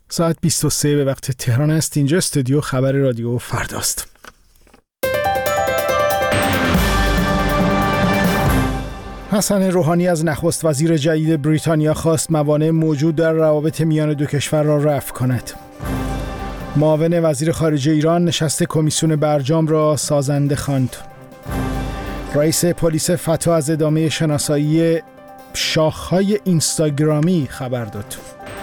ساعت 23 به وقت تهران است. اینجا استودیو خبر رادیو فرداست. حسن روحانی از نخست وزیر جدید بریتانیا خواست موانع موجود در روابط میان دو کشور را رفع کند. معاون وزیر خارجه ایران نشست کمیسیون برجام را سازنده خواند. رئیس پلیس فتا از ادامه شناسایی شاخه‌های اینستاگرامی خبر داد.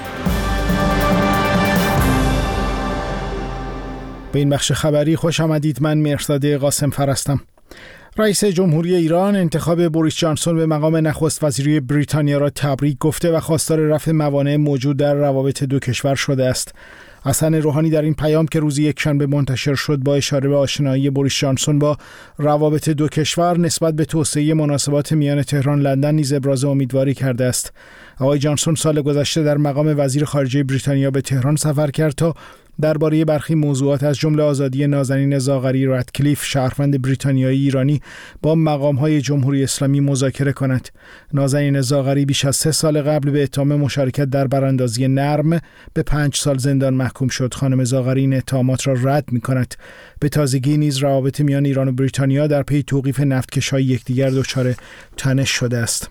به این بخش خبری خوش آمدید. من مهرداد قاسمفر هستم. رئیس جمهوری ایران انتخاب بوریس جانسون به مقام نخست وزیری بریتانیا را تبریک گفته و خواستار رفع موانع موجود در روابط دو کشور شده است. حسن روحانی در این پیام که روز یکشنبه منتشر شد با اشاره به آشنایی بوریس جانسون با روابط دو کشور نسبت به توسعه مناسبات میان تهران لندن نیز ابراز امیدواری کرده است. آقای جانسون سال گذشته در مقام وزیر خارجه بریتانیا به تهران سفر کرد تا درباره برخی موضوعات از جمله آزادی نازنین زاغری رادکلیف شهروند بریتانیایی ایرانی با مقام‌های جمهوری اسلامی مذاکره کند. نازنین زاغری بیش از 3 سال قبل به اتهام مشارکت در براندازی نرم به 5 سال زندان محکوم شد. خانم زاغری این اتهامات را رد می‌کند. به تازگی نیز روابط میان ایران و بریتانیا در پی توقیف نفتکش‌های یکدیگر دچار تنش شده است.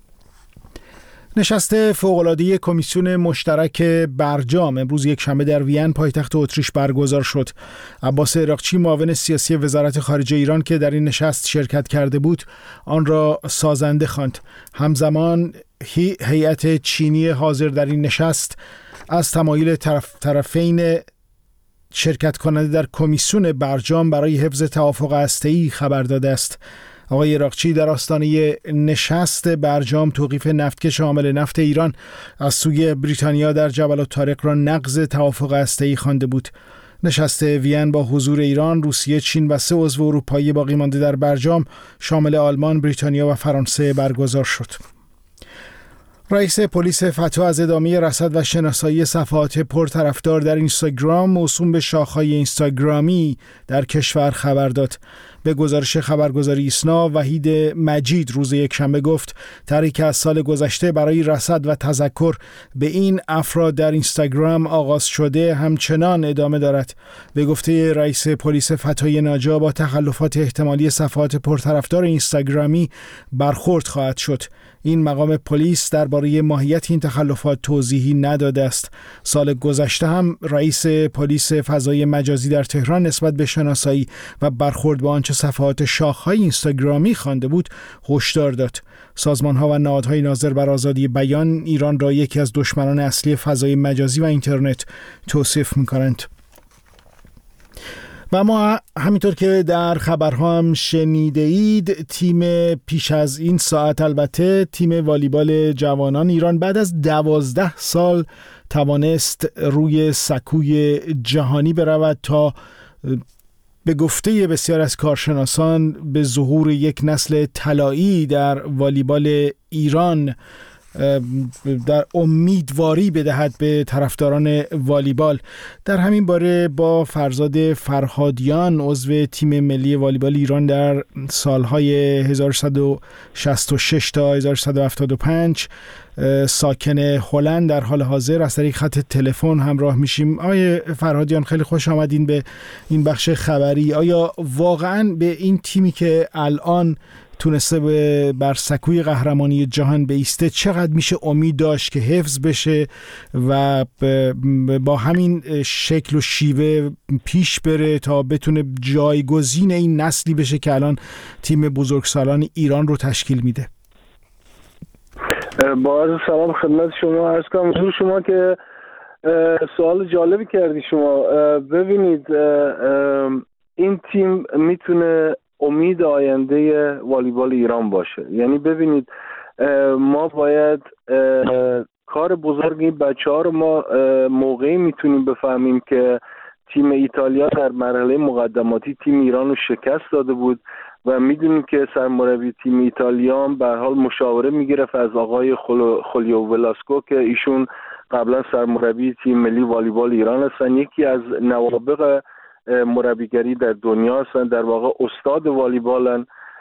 نشست فوق‌العاده کمیسیون مشترک برجام امروز یکشنبه در وین پایتخت اتریش برگزار شد. عباس عراقچی معاون سیاسی وزارت خارجه ایران که در این نشست شرکت کرده بود آن را سازنده خواند. همزمان هیئت چینی حاضر در این نشست از تمایل طرفین شرکت کننده در کمیسیون برجام برای حفظ توافق هسته‌ای خبر داده است. آقای عراقچی در آستانه نشست برجام توقیف نفتکش حامل نفت ایران از سوی بریتانیا در جبل الطارق را نقض توافق هسته‌ای خوانده بود. نشست وین با حضور ایران، روسیه، چین و 3 عضو اروپایی باقی مانده در برجام شامل آلمان، بریتانیا و فرانسه برگزار شد. رئیس پلیس فتا از ادامه رصد و شناسایی صفحات پرطرفدار در اینستاگرام موسوم به شاخه‌های اینستاگرامی در کشور خبر داد. به گزارش خبرگزاری ایسنا، وحید مجید روز یکشنبه گفت طرحی که از سال گذشته برای رصد و تذکر به این افراد در اینستاگرام آغاز شده همچنان ادامه دارد. به گفته رئیس پلیس فتای ناجا با تخلفات احتمالی صفحات پرطرفدار اینستاگرامی برخورد خواهد شد. این مقام پلیس درباره ماهیت این تخلفات توضیحی نداده است. سال گذشته هم رئیس پلیس فضای مجازی در تهران نسبت به شناسایی و برخورد با آنچه صفحات شاخه‌های اینستاگرامی خوانده بود هشدار داد. سازمان‌ها و نهادهای ناظر بر آزادی بیان ایران را یکی از دشمنان اصلی فضای مجازی و اینترنت توصیف می‌کنند. و ما همینطور که در خبرها هم شنیده اید تیم پیش از این ساعت البته تیم والیبال جوانان ایران بعد از 12 سال توانست روی سکوی جهانی برود تا به گفته بسیار از کارشناسان به ظهور یک نسل طلایی در والیبال ایران در امیدواری بدهد به طرفداران والیبال. در همین باره با فرزاد فرهادیان عضو تیم ملی والیبال ایران در سالهای 1166 تا 1175 ساکن هلند در حال حاضر از طریق خط تلفن همراه میشیم. آقای فرهادیان خیلی خوش آمدین به این بخش خبری. آیا واقعا به این تیمی که الان تونسته بر سکوی قهرمانی جهان بایسته چقدر میشه امید داشت که حفظ بشه و با همین شکل و شیوه پیش بره تا بتونه جایگزین این نسلی بشه که الان تیم بزرگسالان ایران رو تشکیل میده؟ با عرض سلام خدمت شما عرض کنم حضور شما که سوال جالبی کردی شما. ببینید این تیم میتونه امید آینده والیبال ایران باشه. یعنی ببینید ما باید کار بزرگی بچه ها رو ما موقعی میتونیم بفهمیم که تیم ایتالیا در مرحله مقدماتی تیم ایران رو شکست داده بود و میدونیم که سرمربی تیم ایتالیا به هر حال مشاوره میگرفت از آقای خولیو ولاسکو که ایشون قبلا سرمربی تیم ملی والیبال ایران هستن، یکی از نوابغ مربیگری در دنیا هستن، در واقع استاد والیبالن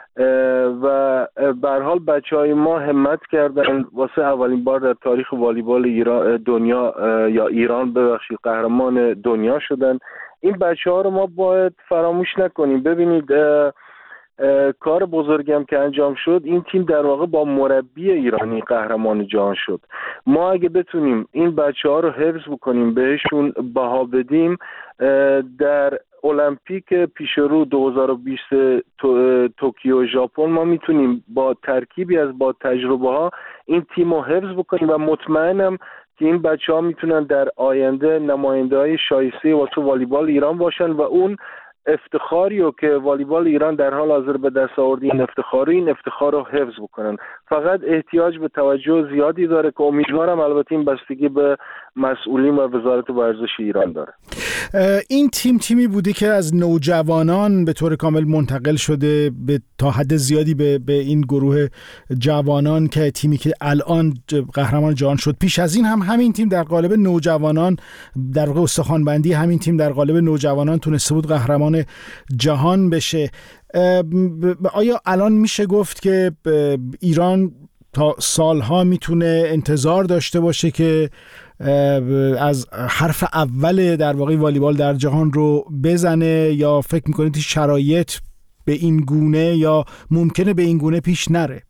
و به هر حال بچهای ما همت کردن، واسه اولین بار در تاریخ والیبال ایران قهرمان دنیا شدن. این بچه‌ها رو ما باید فراموش نکنیم. ببینید کار بزرگم که انجام شد، این تیم در واقع با مربی ایرانی قهرمان جهان شد. ما اگه بتونیم این بچه‌ها رو حفظ بکنیم، بهشون بها بدیم، در المپیک پیشرو 2020 توکیو ژاپن ما میتونیم با ترکیبی از با تجربه ها این تیم رو حفظ بکنیم و مطمئنم که این بچه‌ها میتونن در آینده نماینده‌های شایسته واسه والیبال ایران باشن و اون افتخاری رو که والیبال ایران در حال حاضر به دست آورده، این افتخار رو حفظ بکنن. فقط احتیاج به توجه زیادی داره که امیدوارم البته این بستگی به مسئولین و وزارت ورزش ایران داره. این تیمی بوده که از نوجوانان به طور کامل منتقل شده به تا حد زیادی به این گروه جوانان که تیمی که الان قهرمان جهان شد. پیش از این هم همین تیم در قالب نوجوانان، در واقع استخوان‌بندی همین تیم در قالب نوجوانان تونسته بود قهرمان جهان بشه. آیا الان میشه گفت که ایران تا سالها میتونه انتظار داشته باشه که از حرف اول در واقع والیبال در جهان رو بزنه، یا فکر میکنید شرایط به این گونه یا ممکنه به این گونه پیش نره؟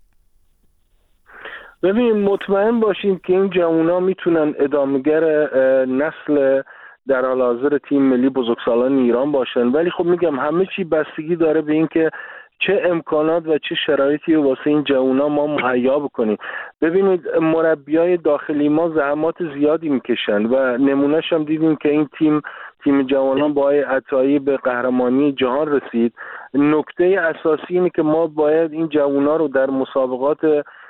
ببین، مطمئن باشین که این جوونا میتونن ادامه‌گر نسل در حال حاضر تیم ملی بزرگسالان ایران باشن، ولی خب میگم همه چی بستگی داره به این که چه امکانات و چه شرایطی واسه این جوونا ما مهیا بکنیم. ببینید مربیای داخلی ما زحمات زیادی میکشن و نمونهش هم دیدیم که این تیم جوانان با عطایی به قهرمانی جهان رسید. نکته اساسی اینه که ما باید این جوونا رو در مسابقات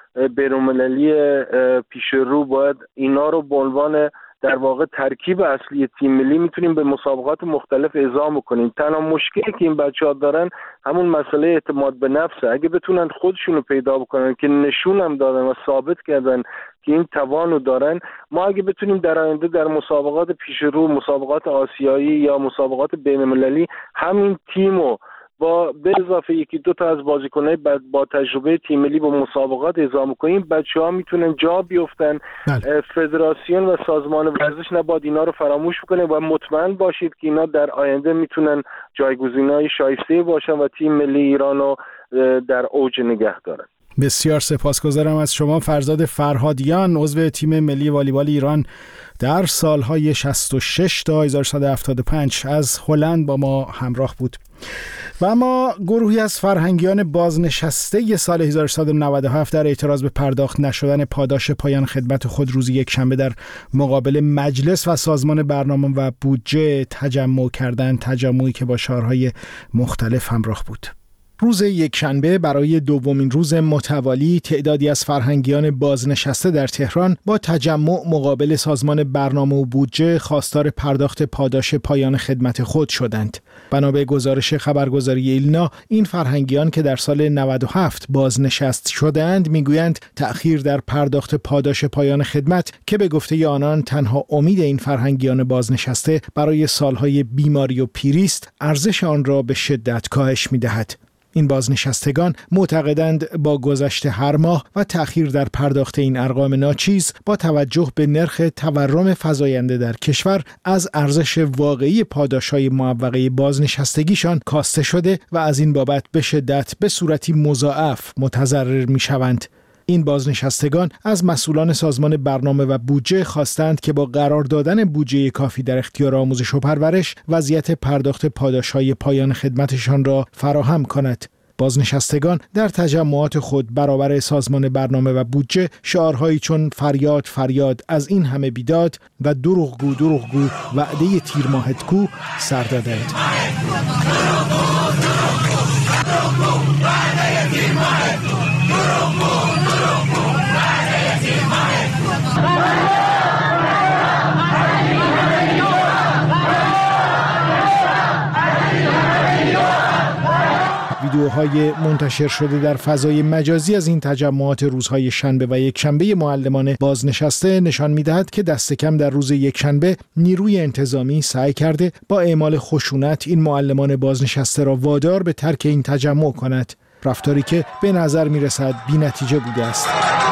بین‌المللی پیش رو باید اینا رو به عنوان در واقع ترکیب اصلی تیم ملی میتونیم به مسابقات مختلف اعزام کنیم. تنها مشکلی که این بچه‌ها دارن همون مسئله اعتماد به نفسه. اگه بتونن خودشونو پیدا بکنن که نشون هم دادن و ثابت کردن که این توانو دارن، ما اگه بتونیم در آینده در مسابقات پیش رو، مسابقات آسیایی یا مسابقات بین‌المللی همین تیمو با به اضافه یکی دو تا از بازیکن‌های با تجربه تیم ملی به مسابقات اعزام کنیم، بچه‌ها میتونن جا بیفتن. فدراسیون و سازمان ورزش نباید اینا رو فراموش بکنه و مطمئن باشید که اینا در آینده میتونن جایگزین‌های شایسته باشن و تیم ملی ایران رو در اوج نگه دارن. بسیار سپاسگزارم از شما. فرزاد فرهادیان، عضو تیم ملی والیبال ایران در سالهای 66 تا 1175 از هلند با ما همراه بود. و اما گروهی از فرهنگیان بازنشسته سال 1397 در اعتراض به پرداخت نشدن پاداش پایان خدمت خود روز یکشنبه در مقابل مجلس و سازمان برنامه و بودجه تجمع کردند، تجمعی که با شعارهای مختلف همراه بود. روز یکشنبه برای دومین روز متوالی تعدادی از فرهنگیان بازنشسته در تهران با تجمع مقابل سازمان برنامه و بودجه خواستار پرداخت پاداش پایان خدمت خود شدند. بنا به گزارش خبرگزاری ایلنا، این فرهنگیان که در سال 97 بازنشست شدند میگویند تأخیر در پرداخت پاداش پایان خدمت که به گفته آنان تنها امید این فرهنگیان بازنشسته برای سالهای بیماری و پیری است، ارزش آن را به شدت کاهش می‌دهد. این بازنشستگان معتقدند با گذشت هر ماه و تأخیر در پرداخت این ارقام ناچیز با توجه به نرخ تورم فزاینده در کشور از ارزش واقعی پاداش‌های معوقه بازنشستگیشان کاسته شده و از این بابت به شدت به صورتی مضاعف متضرر می‌شوند. این بازنشستگان از مسئولان سازمان برنامه و بودجه خواستند که با قرار دادن بودجه کافی در اختیار آموزش و پرورش وضعیت پرداخت پاداش‌های پایان خدمتشان را فراهم کند. بازنشستگان در تجمعات خود برابر سازمان برنامه و بودجه شعارهایی چون فریاد فریاد از این همه بیداد و دروغگو دروغگو وعده تیر ماهت کو سر دادند. ویدیوهای منتشر شده در فضای مجازی از این تجمعات روزهای شنبه و یکشنبه معلمان بازنشسته نشان می‌دهد که دست کم در روز یکشنبه نیروی انتظامی سعی کرده با اعمال خشونت این معلمان بازنشسته را وادار به ترک این تجمع کند. رفتاری که به نظر می‌رسد بی‌نتیجه بوده است.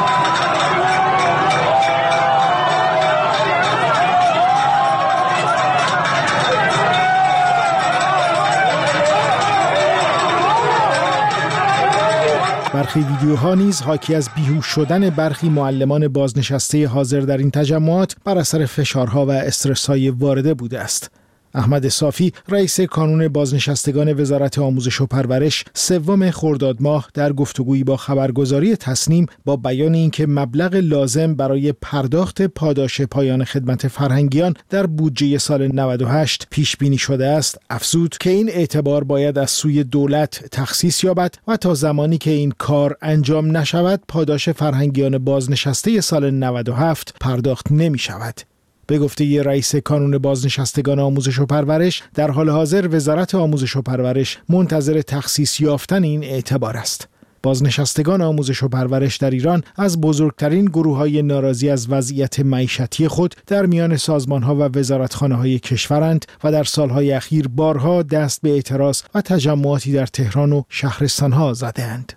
برخی ویدیوها نیز حاکی از بیهوش شدن برخی معلمان بازنشسته حاضر در این تجمعات بر اثر فشارها و استرس‌های وارده بوده است. احمد صافی رئیس کانون بازنشستگان وزارت آموزش و پرورش 3 خرداد ماه در گفتگویی با خبرگزاری تصنیم با بیان اینکه مبلغ لازم برای پرداخت پاداش پایان خدمت فرهنگیان در بودجه سال 98 پیش بینی شده است، افزود که این اعتبار باید از سوی دولت تخصیص یابد و تا زمانی که این کار انجام نشود پاداش فرهنگیان بازنشسته سال 97 پرداخت نمی شود. به گفته رئیس کانون بازنشستگان آموزش و پرورش، در حال حاضر وزارت آموزش و پرورش منتظر تخصیص یافتن این اعتبار است. بازنشستگان آموزش و پرورش در ایران از بزرگترین گروه‌های ناراضی از وضعیت معیشتی خود در میان سازمان‌ها و وزارتخانه‌های کشورند و در سال‌های اخیر بارها دست به اعتراض و تجمعاتی در تهران و شهرستان‌ها زده‌اند.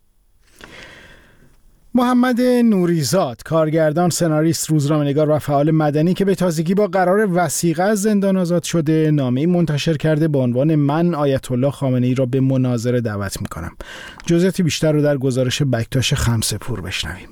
محمد نوریزاد، کارگردان، سناریست، روزنامه‌نگار و فعال مدنی که به تازگی با قرار وثیقه از زندان آزاد شده، نامه‌ای منتشر کرده با عنوان من آیت الله خامنه‌ای را به مناظره دعوت می‌کنم. جزئیات بیشتر رو در گزارش بکتاش خمسه‌پور بشنویم.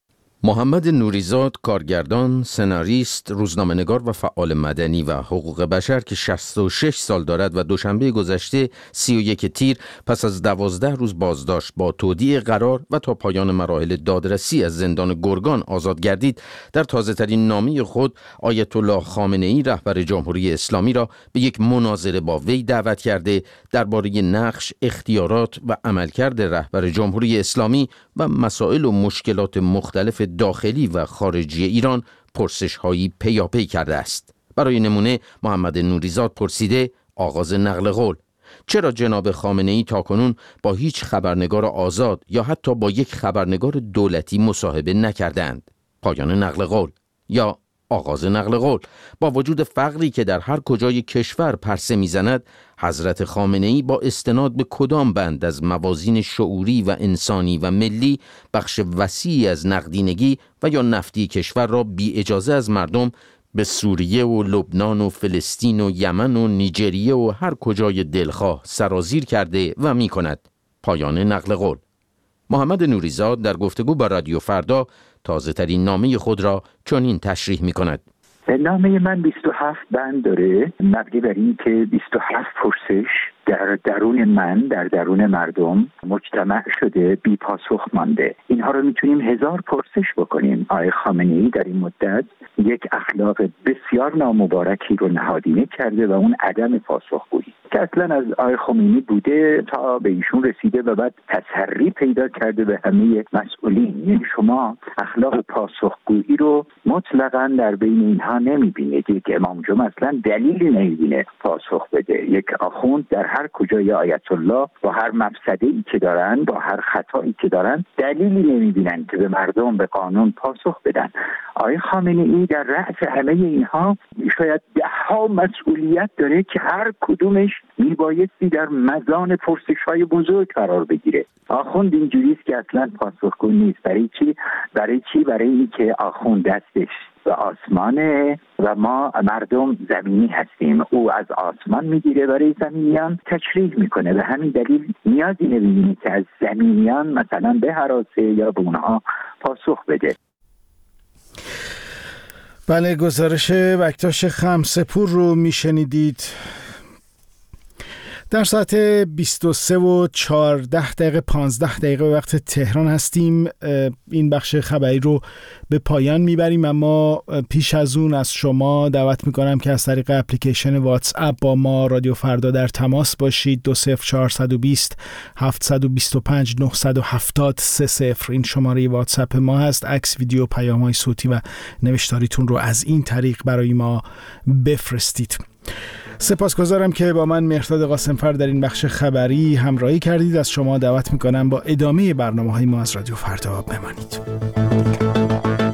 محمد نوریزاد، کارگردان، سناریست، روزنامه‌نگار و فعال مدنی و حقوق بشر که 66 سال دارد و دوشنبه گذشته 31 تیر پس از 12 روز بازداشت با تودیع قرار و تا پایان مراحل دادرسی از زندان گرگان آزاد گردید، در تازه‌ترین نامه خود آیت الله خامنه‌ای رهبر جمهوری اسلامی را به یک مناظره با وی دعوت کرده درباره نقش، اختیارات و عملکرد رهبر جمهوری اسلامی و مسائل و مشکلات مختلف داخلی و خارجی ایران پرسش‌هایی پیاپی کرده است. برای نمونه محمد نوریزاد پرسیده آغاز نقل قول: چرا جناب خامنه‌ای تاکنون با هیچ خبرنگار آزاد یا حتی با یک خبرنگار دولتی مصاحبه نکردند؟ پایان نقل قول یا آغاز نقل قول: با وجود فقری که در هر کجای کشور پرسه میزند، حضرت خامنه‌ای با استناد به کدام بند از موازین شعوری و انسانی و ملی بخش وسیعی از نقدینگی و یا نفتی کشور را بی اجازه از مردم به سوریه و لبنان و فلسطین و یمن و نیجریه و هر کجای دلخواه سرازیر کرده و می کند؟ پایان نقل قول. محمد نوریزاد در گفتگو با رادیو فردا تازه ترین نامه خود را چنین تشریح می کند: نامه من 27 بند داره، مبنی بر این که 27 پرسش در درون من، در درون مردم مجتمع شده، بی پاسخ مانده. اینها رو میتونیم 1000 پرسش بکنیم. آقای خامنه‌ای در این مدت یک اخلاق بسیار نامبارکی رو نهادینه کرده و اون عدم پاسخگویی که اصلا از آقای خمینی بوده تا به ایشون رسیده و بعد تسری پیدا کرده به همه مسئولین. یعنی شما اخلاق پاسخگویی رو مطلقاً در بین اینها نمیبینید. یک امام جمعه اصلا دلیلی نمیبینه پاسخ بده. یک آخوند در هر کجای آیت الله با هر مفسده‌ای که دارن، با هر خطایی که دارن، دلیلی نمیبینن که به مردم، به قانون پاسخ بدن. آقای خامنه‌ای در رأس همه اینها شاید 10 مسئولیت داره که هر کدومش میبایستی در مزان پرسش‌های بزرگ قرار بگیره. آخوند اینجوریست که اصلا پاسخگو نیست. برای چی؟ برای اینکه آخوند دستش به آسمانه و ما مردم زمینی هستیم. او از آسمان میگیره برای زمینیان تشریح میکنه. به همین دلیل نیازی نمیبینه که از زمینیان مثلا به هراسه یا به اونها پاسخ بده. بله، گزارش بکتاش خمسه‌پور رو میشنیدید. در ساعت 23:14 15 وقت تهران هستیم. این بخش خبری رو به پایان میبریم، اما پیش از اون از شما دعوت میکنم که از طریق اپلیکیشن واتس اپ با ما رادیو فردا در تماس باشید. 20420 725 970 30 این شماره واتس اپ ما هست. عکس، ویدیو، پیام‌های صوتی و نوشتاریتون رو از این طریق برای ما بفرستید. سپاسگزارم که با من مهرداد قاسمفر در این بخش خبری همراهی کردید. از شما دعوت میکنم با ادامه برنامه‌های ما از رادیو فردا بمانید.